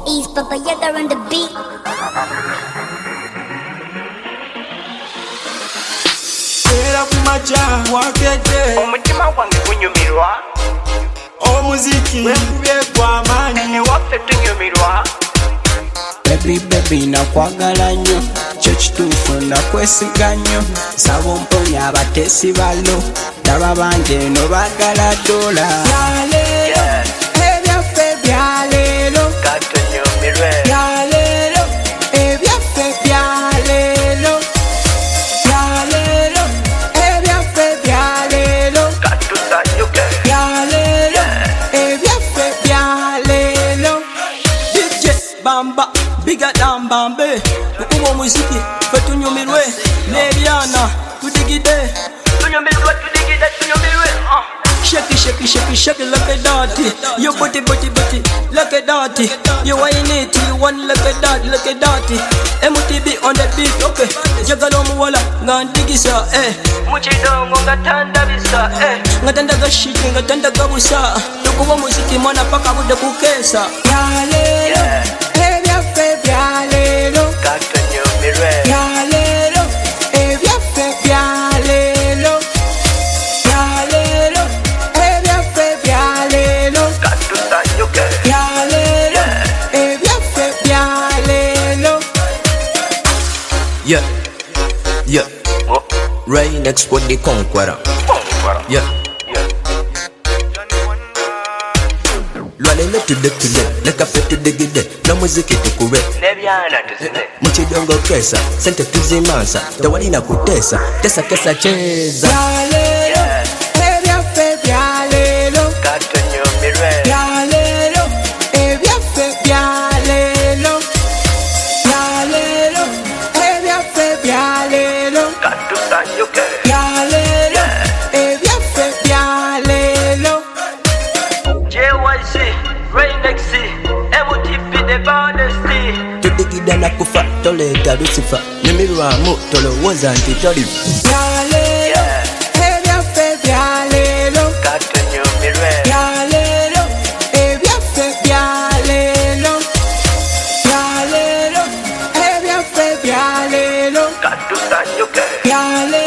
East Papa Yaga on the beat. Era kumacha wakete omutima gwange gunyumirwa omuziki wekubye gw'amaanyi ne waffe tunyumirwa. Baby baby nakwagala nnyo kyo kituufu nakwesiga nnyo nsaba omponya abateesi balo ndaba bangi eno baagala dola byaleero ebyaffe byaleero Katunyumirwe byaleero ebyaffe byaleero byaleero ebyaffe byaleero katusanyuke byaleero ebyaffe byaleero DJ Bamba bigger than Bambe mukuba omuziki ffe tunyumirwe n'ebyana tudigide tunyumirwe tudigide tunyumirwe. Shake it, shake it, shake it, shake it like a dirty. You booty, booty, booty, like a dirty. You whine it, you want like a dirty, like a dirty. MTB on the beat, okay. Jagalo muwala, ngandigisa, Mukidongo ngatanda bisa ngatanda gashiki, ngatanda gabusa. Tukuba muziki mwana paka bude kukesa. Byaleero, ebyaffe byaleero. katunyumirwe Byaleero, ebyaffe byaleero. Byaleero, ebyaffe byaleero. katusanyuke Byaleero, ebyaffe byaleero. Yeah, yeah. Oh, Right next with the conqueror. Yeah. Lwalele tude leka fe tudegide na muziki tukure n'ebyana tuzine mukidongo kesa sente tuzimansa tewalina kutesa tesa kesa cheza Byaleero, ebyaffe byaleero. katunyumirwe Byaleero, ebyaffe byaleero. Byaleero, ebyaffe byaleero. katusanyuke Byaleero, ebyaffe byaleero. JYC, Raindex, MTP, the baddest. tudigida na kufa toleta lusifa nimirwamu tolowooza nti tolifa Byaleero, ebyaffe byaleero. Katunyumirwe Byaleero, ebyaffe byaleero. Byaleero, ebyaffe byaleero. katusanyuke Byaleero.